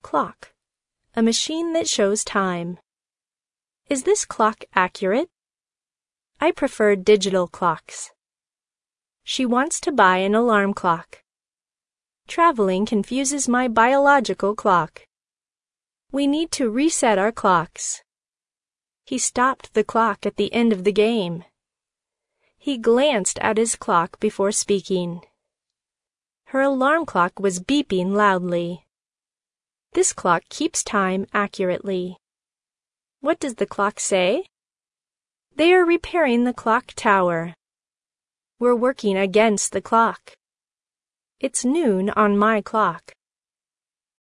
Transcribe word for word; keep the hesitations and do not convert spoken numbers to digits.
Clock. A machine that shows time. Is this clock accurate? I prefer digital clocks. She wants to buy an alarm clock. Traveling confuses my biological clock. We need to reset our clocks. He stopped the clock at the end of the game. He glanced at his clock before speaking. Her alarm clock was beeping loudly. This clock keeps time accurately. What does the clock say? They are repairing the clock tower. We're working against the clock. It's noon on my clock.